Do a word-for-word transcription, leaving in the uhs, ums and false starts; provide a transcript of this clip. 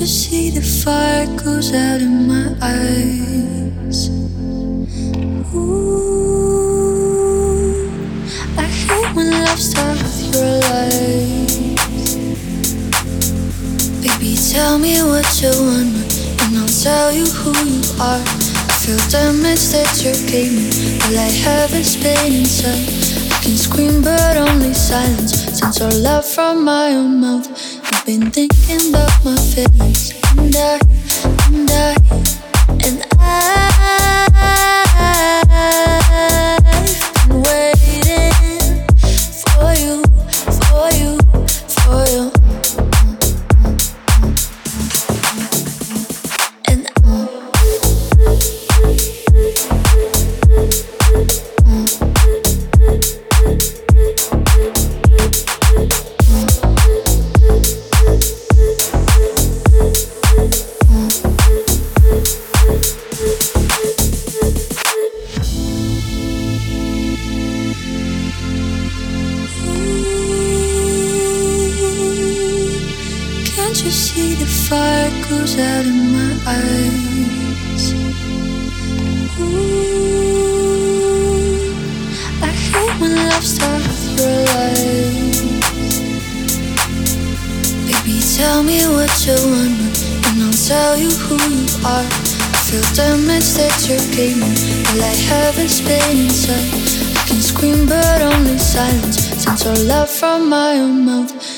you see the fire goes out in my eyes? Ooh, I hate when love starts with your lies. Baby, tell me what you want, and I'll tell you who you are. I feel damage that you gave me. All I have is pain inside. I can scream but only silence. Sense our love from my own mouth. I've been thinking about my feelings, and I, and I, and I've been waiting for you, for you, for you. And uh, can't you see the fire goes out in my eyes? Ooh, I hate when love starts with your lies. Baby, tell me what you want, and I'll tell you who you are. I feel damage that you gave me. All I have is pain inside. I can scream but only silence. Sense our love from my own mouth.